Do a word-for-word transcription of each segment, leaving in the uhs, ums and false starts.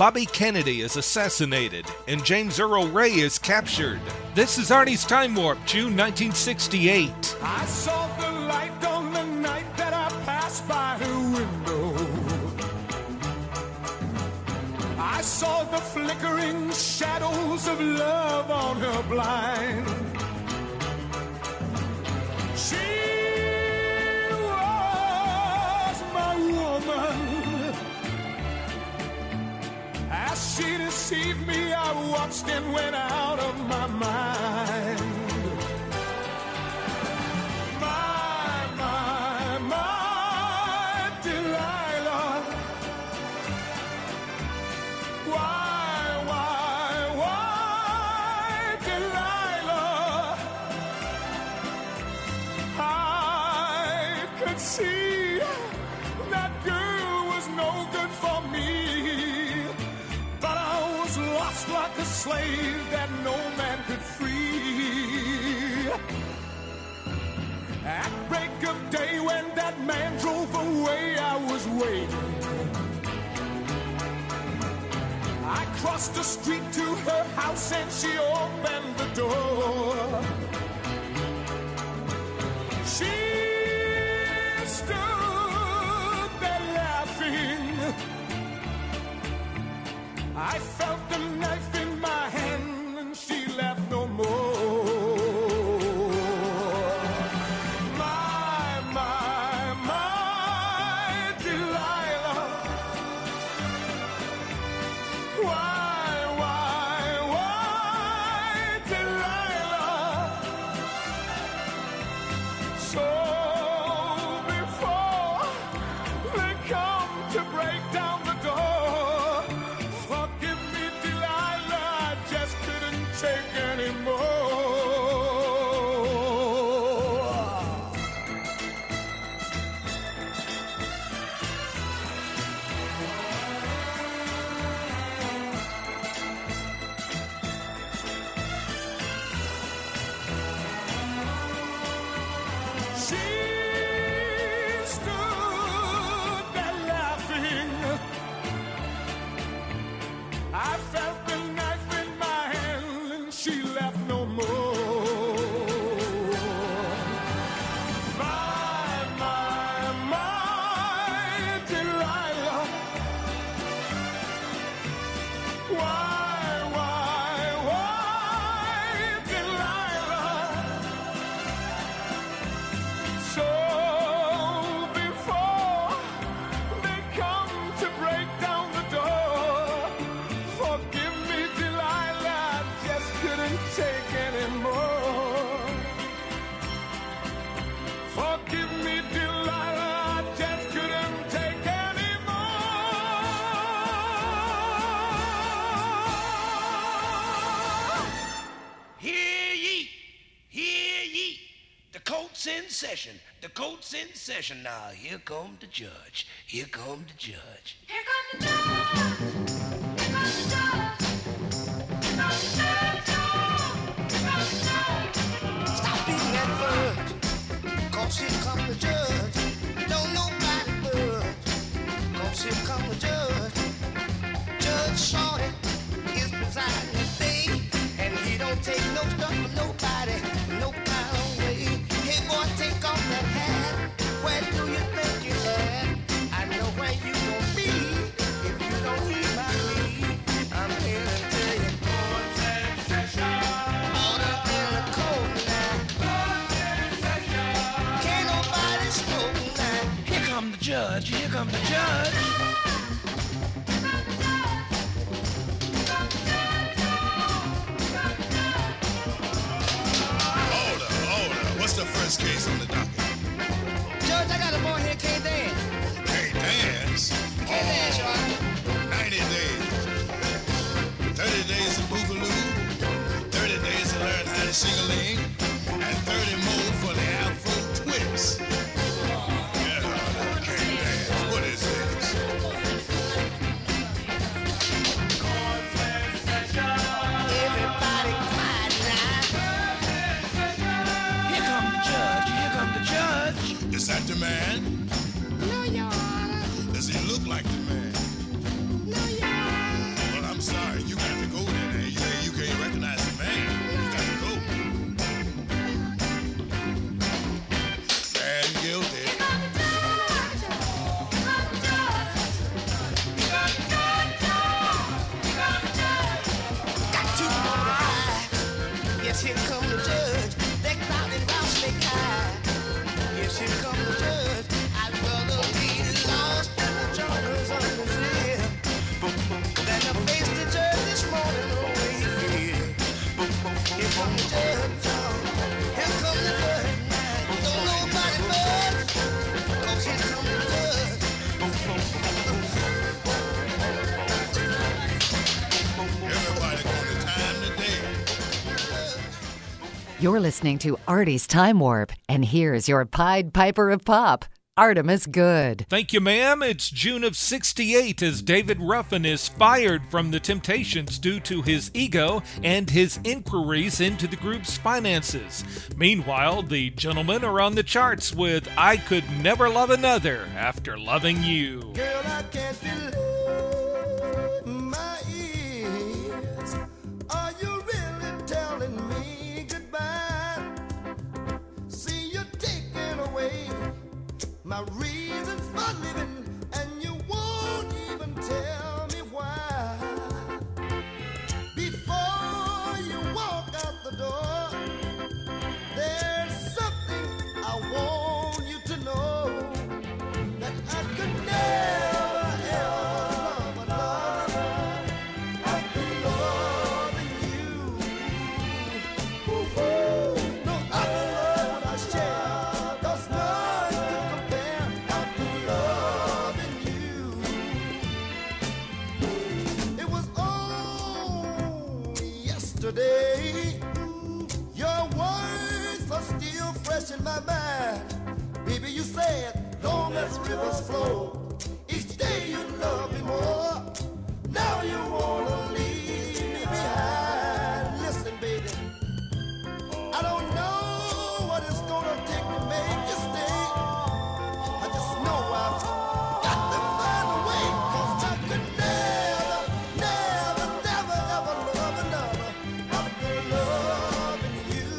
Bobby Kennedy is assassinated, and James Earl Ray is captured. This is Arnie's Time Warp, June nineteen sixty-eight. I saw the light on the night that I passed by her window. I saw the flickering shadows of love on her blind. She was my woman. As she deceived me, I watched and went out of my mind. My, my, my Delilah. Why, why, why, Delilah? I could see that girl was no good for me, but I was lost like a slave that no man could free. At break of day when that man drove away, I was waiting. I crossed the street to her house and she opened the door. She stood there laughing. I felt the knife in my hand and she laughed no more. My, my, my Delilah. Why, why, why, Delilah? So before they come to break down the door, forgive me, Delilah, I just couldn't take anymore. She stood there laughing. I felt the knife in my hand and she laughed no more. My, my, my Delilah. Why, why, why, Delilah? So before they come to break down the door, forgive me, Delilah, I just couldn't take anymore. Forgive me, Delilah, I just couldn't take anymore. Hear ye, hear ye. The court's in session. The court's in session. Now, here come the judge. Here come the judge. Here comes the judge. Here comes the judge. Here comes the judge. Here comes the judge. Stop beating that fudge, cause here come the judge. Don't nobody budge, cause here come the judge. Judge Shorty is presiding today, and he don't take no stuff from nobody, no kind of way. Hey boy, take off that hat. Where do you think you at? I know where you gon' be if you don't heed my lead. I'm here to tell you. Order in the cold now. Can't nobody smoke now. Here come the judge. Here come the judge. Order, order. What's the first case on the docket? Judge, I got a boy here can't dance. Can't dance? Can't dance, Oh, Shorty. ninety days. thirty days of boogaloo. thirty days to learn how to sing-a-ling. And thirty more for the Afro twist. Yeah, can't dance. What is this? Everybody quiet now. Here come the judge. Here come the judge. Is that the man? And I faced the judge this morning, the way he feels. Here come the judge, y'all. Here come the judge now. Don't nobody but, 'cause here come the judge. Everybody going to time today. You're listening to Artie's Time Warp, and here's your Pied Piper of Pop, Artemus Good. Thank you, ma'am. It's June of sixty-eight as David Ruffin is fired from the Temptations due to his ego and his inquiries into the group's finances. Meanwhile, the gentlemen are on the charts with I Could Never Love Another After Loving You. Girl, I can't believe my ears. Are you really telling me goodbye? See, you're taking away my reason for living, and you won't even tell me why. Before you walk out the door, there's something I want you to know, that I could never ever love another after loving you. Ooh, no other love would I share, 'cause none could compare after loving you. It was only yesterday. Your words are still fresh in my mind. Baby, you said, long as rivers flow, each day you love me more. Now you wanna leave me behind. Listen, baby, I don't know what it's gonna take to make you stay. I just know I've got to find a way, 'cause I could never, never, never, ever love another after loving you.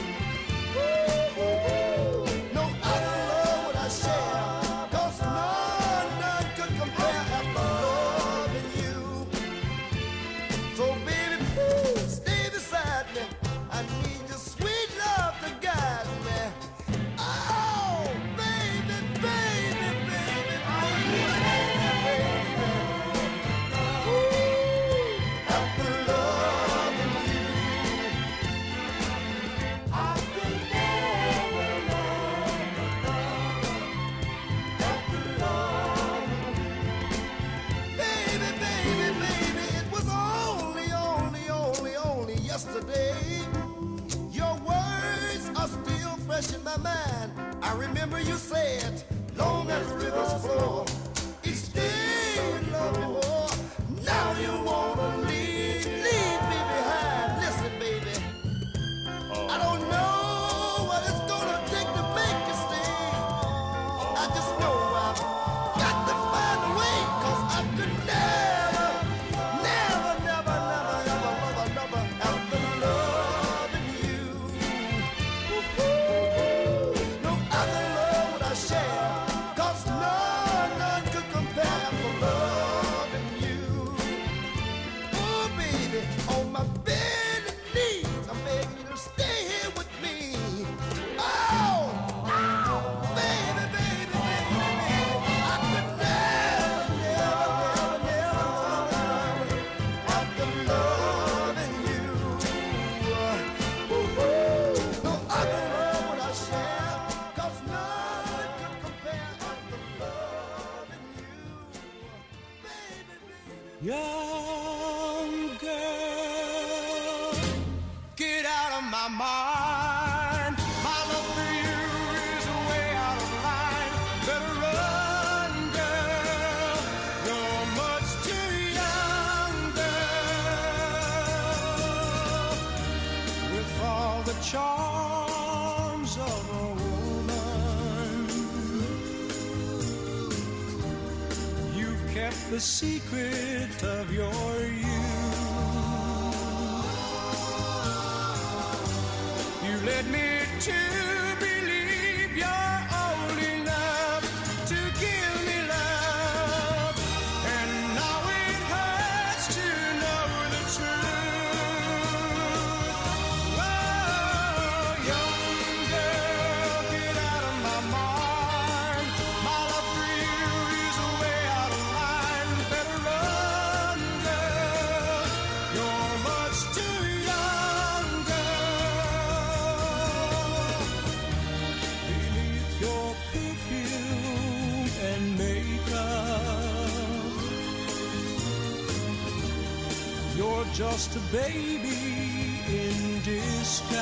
No other love would I share, 'cause none, none could compare after loving you. So baby, please stay beside me. I need your sweet love to guide me. Oh, baby, baby, baby, baby, baby, baby. Ooh, after loving you, I could never love after loving you. Baby, baby, baby, it was only, only, only, only yesterday. Your words are still fresh in my mind. I remember you said, long as the rivers flow, each day you love me more. Now you wanna leave, leave me behind. Listen, baby, I don't know what it's gonna take to make you stay. I just know I've got to find a way, 'cause I could never, never, never, never, ever love another after loving you. No other love would I share, 'cause none, none could compare after loving you. Oh, baby, on my bended knees, I'm begging you to stay here with me. Oh, oh, baby, baby, baby, baby, I could never, never, never, never love another after loving you. Ooh, no other love would I share, 'cause none could compare after loving you. Baby, baby. Young girl, get out of my mind. My love for you is way out of line. Better run, girl. You're much too young, girl. With all the charms of a woman, you've kept the secret of your youth. You led me to believe you're old enough to give me love, and now it hurts to know the truth. Oh, young girl, get out of my mind. My love for you is way out of line. Better run, girl. You're just a baby in disguise.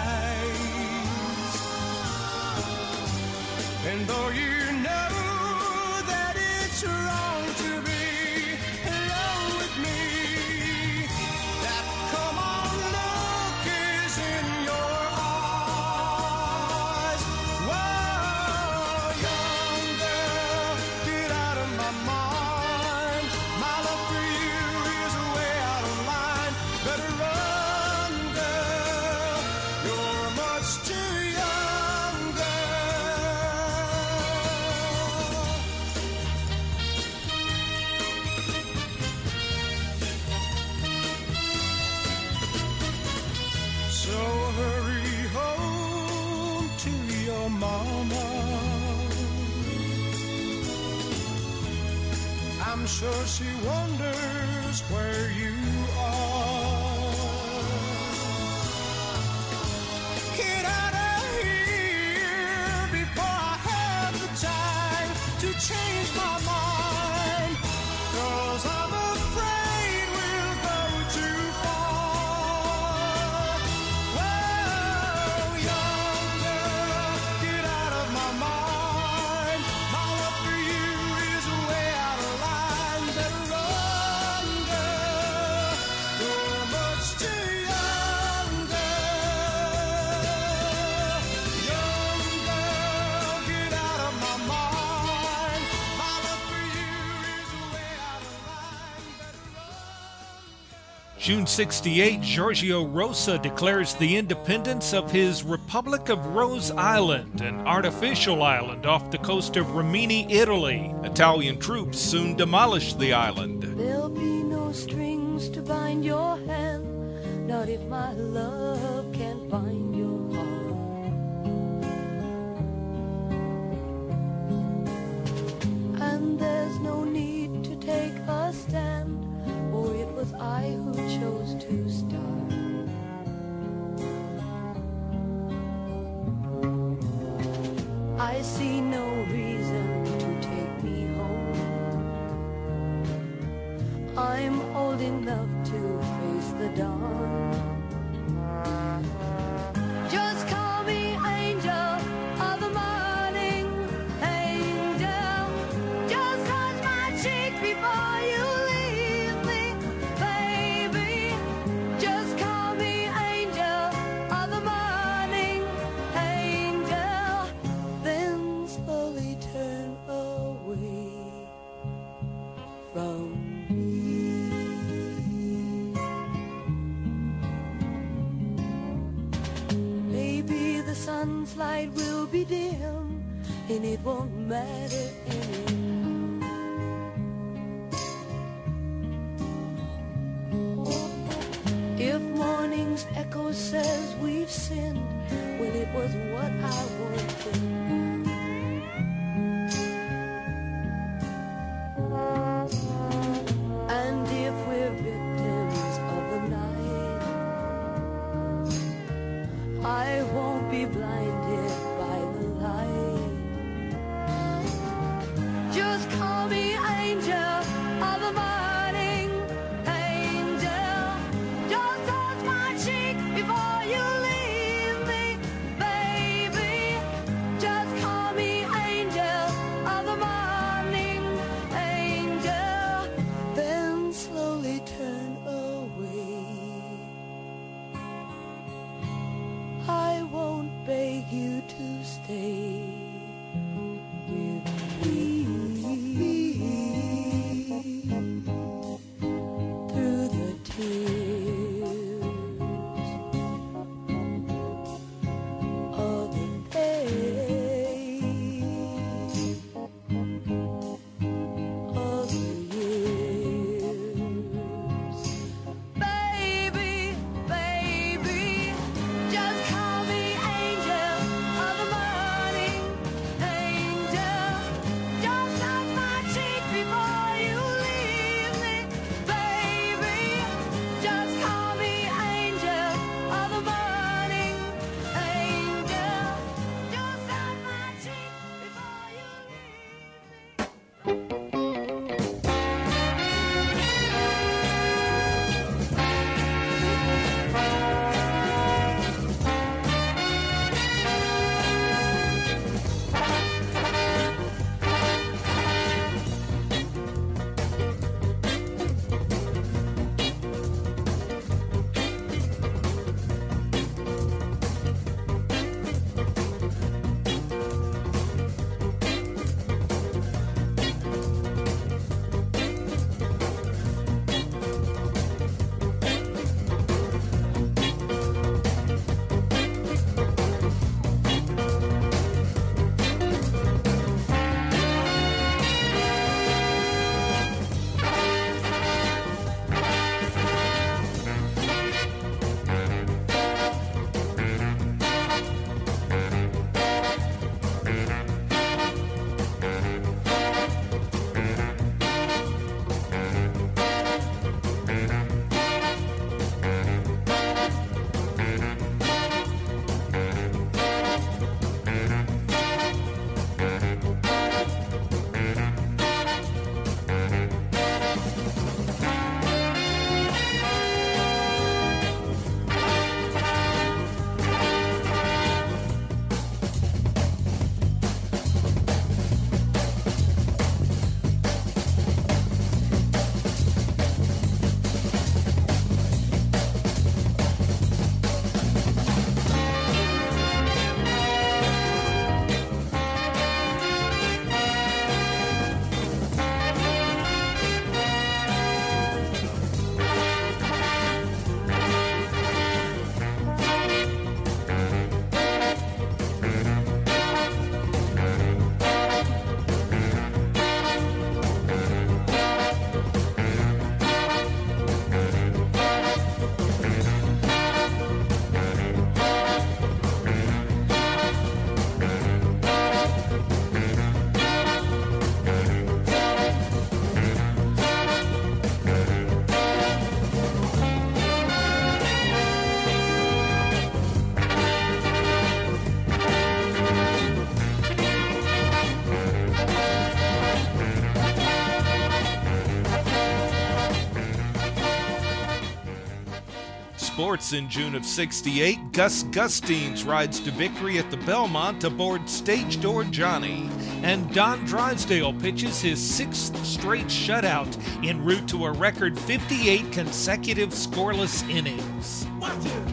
And though you know that it's wrong to be in love with me, that come on look is in your eyes. Whoa, young girl, get out of my mind. My love for you is way out of line. Better run, girl, you're much too young, girl. So hurry home to your mama. I'm sure she wonders where you are. Get out of here before I have the time to change my mind. 'Cause I'm afraid we'll go too far. Whoa, young girl, get out of my mind. My love for you is way out of line. Better run, girl, you're much too young, girl. Young girl, get out of my mind. My love for you is way out of line. Better run. June sixty-eight, Giorgio Rosa declares the independence of his Republic of Rose Island, an artificial island off the coast of Rimini, Italy. Italian troops soon demolished the island. There'll be no strings to bind your hand, not if my love can't bind your heart. And there's no need to take a stand, for it was I who chose to start. I see no reason to take me home. I'm old enough to face the dawn. Just call me angel of the morning, angel. Just touch my cheek before you leave me, baby. Just call me angel of the morning, angel. Then slowly turn away from me. Maybe the sun's light will be dim, and it won't matter anymore. If morning's echo says we've sinned, well, it was what I wanted. And if we're victims of the night, I won't be blinded by the light. Just call me angel of the morning, angel. Just touch my cheek before you leave me, baby. Just call me angel of the morning, angel. Then slowly turn away. I won't beg you to stay with me. Through the tears of the days of the years. Baby, baby, just call me angel of the morning, sports in June of sixty-eight, Gus Gustines rides to victory at the Belmont aboard Stage Door Johnny. And Don Drysdale pitches his sixth straight shutout en route to a record fifty-eight consecutive scoreless innings. Watch it.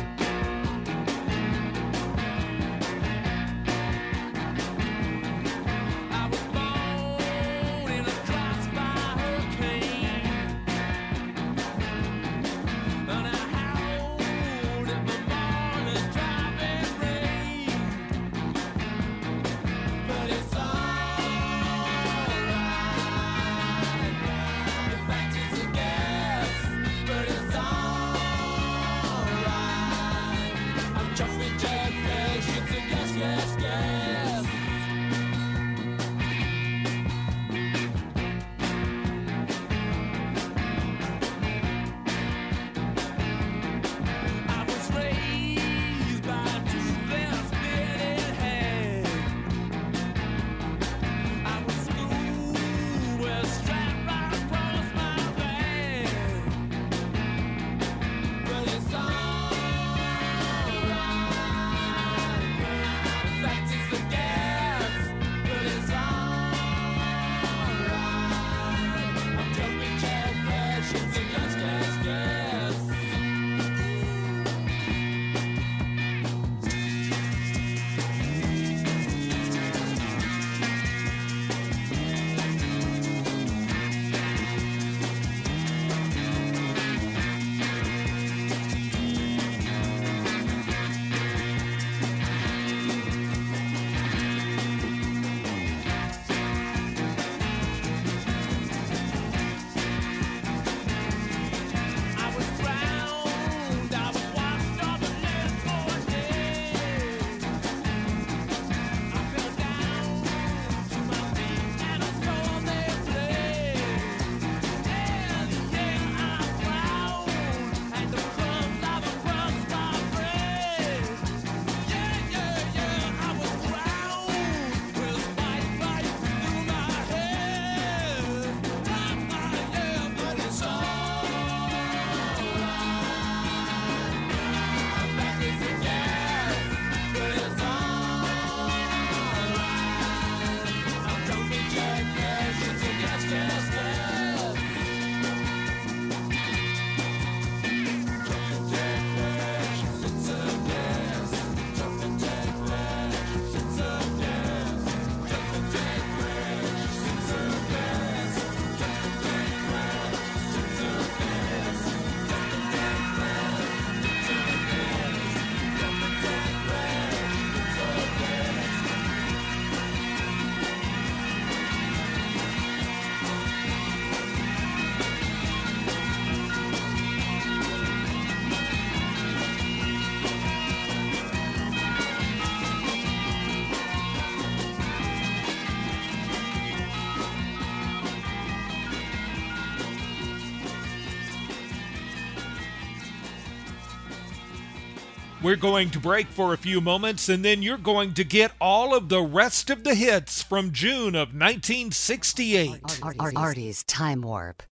We're going to break for a few moments, and then you're going to get all of the rest of the hits from June of nineteen sixty-eight. Artie's Time Warp.